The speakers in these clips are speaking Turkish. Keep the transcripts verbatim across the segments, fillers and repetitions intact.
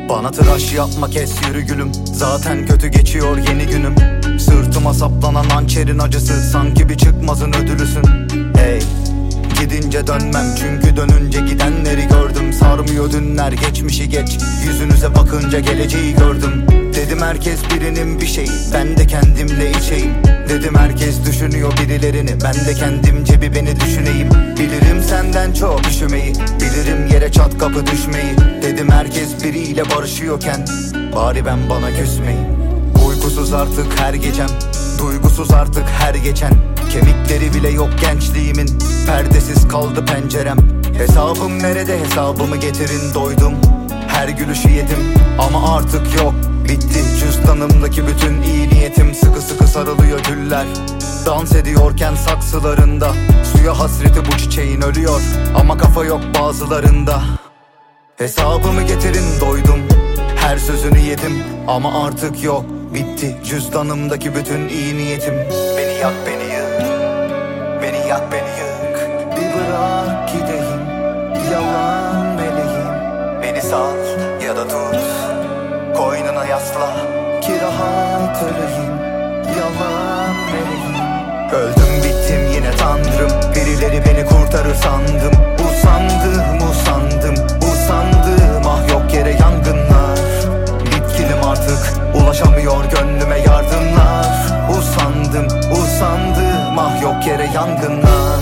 Bana tıraş yapma, kes yürü gülüm. Zaten kötü geçiyor yeni günüm. Sırtıma saplanan hançerin acısı, sanki bir çıkmazın ödülüsün. Hey, gidince dönmem, çünkü dönünce gidenleri gördüm. Sarmıyor dünler, geçmişi geç, yüzünüze bakınca geleceği gördüm. Dedim herkes birinin bir şeyi, ben de kendimle içeyim. Dedim herkes düşünüyor birilerini, ben de kendimce bir beni düşüneyim. Bilirim senden çok üşümeyi, bilirim yere çat kapı düşmeyi. Dedim herkes biriyle barışıyorken, bari ben bana küsmeyeyim. Uykusuz artık her gecem, duygusuz artık her geçen. Kemikleri bile yok gençliğimin, perdesiz kaldı pencerem. Hesabım nerede, hesabımı getirin, doydum. Her gülüşü yedim ama artık yok, bitti. Cüzdanımdaki bütün iyi niyetim, sıkı sıkı sarılıyor güller. Dans ediyorken saksılarında, suya hasreti bu çiçeğin ölüyor. Ama kafa yok bazılarında. Hesabımı getirin, doydum. Her sözünü yedim ama artık yok, bitti. Cüzdanımdaki bütün iyi niyetim. Beni yak, beni yık, beni yak, beni yık. Bir bırak gideyim, yalan meleğim. Beni sal ya da tut, koynuna yasla, ki rahat öleyim, yalan meleğim. Öldüm bittim yine tanrım, birileri beni kurtarır sandım. Usandım usandım usandım, ah yok yere yangınlar. Bitkilim artık, ulaşamıyor gönlüme yardımlar. Usandım usandım, ah yok yere yangınlar.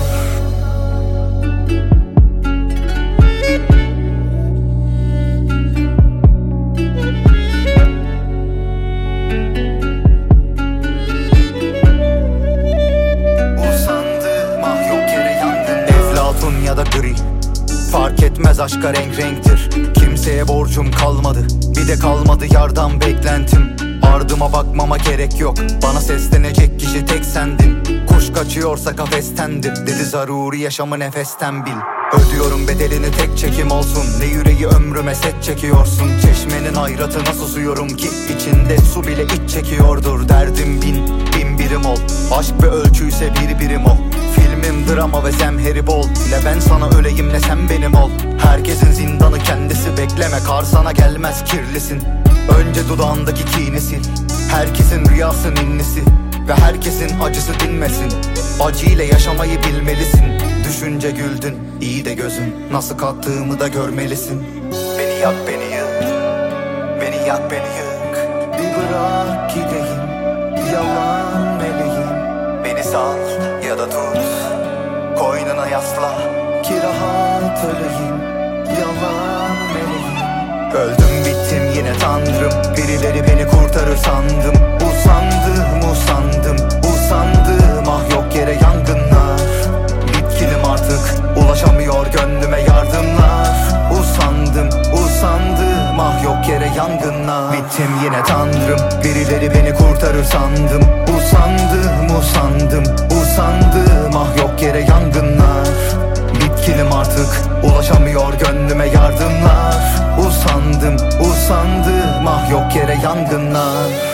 Ya da gri, fark etmez, aşka renk renktir. Kimseye borcum kalmadı, bir de kalmadı yardan beklentim. Ardıma bakmama gerek yok, bana seslenecek kişi tek sendin. Kuş kaçıyorsa kafestendir, dedi zaruri yaşamı nefesten bil. Ödüyorum bedelini, tek çekim olsun. Ne yüreği ömrüme set çekiyorsun. Çeşmenin hayratına susuyorum ki içinde su bile iç çekiyordur. Derdim bin, bin birim ol. Aşk ve ölçüyse bir birim ol. Filmim drama ve zemheri bol. Ne ben sana öleyim ne sen benim ol. Herkesin zindanı kendisi, bekleme kar sana gelmez kirlisin. Önce dudağındaki kini sil. Herkesin rüyası ninnisi ve herkesin acısı dinmesin. Acıyla yaşamayı bilmelisin. Düşünce güldün, iyi de gözün, nasıl kalktığımı da görmelisin. Beni yak, beni yık, beni yak, beni yık. Bir bırak gideyim, yalan meleğim. Beni sal ya da tut, koynuna yasla, ki rahat öleyim, yalan meleğim. Öldüm bittim yine tanrım, birileri beni kurtarır sandım. Usandım usandım usandım, ah yok yere yangınlar. Bitkilim artık, ulaşamıyor gönlüme yardımlar. Usandım usandım, ah yok yere yangınlar. Bittim yine tanrım, birileri beni kurtarır sandım. Usandım usandım usandım, ah yok yere yangınlar. Bitkilim artık, ulaşamıyor gönlüme yardımlar. Usandım usandım, ah yok yere yangınlar.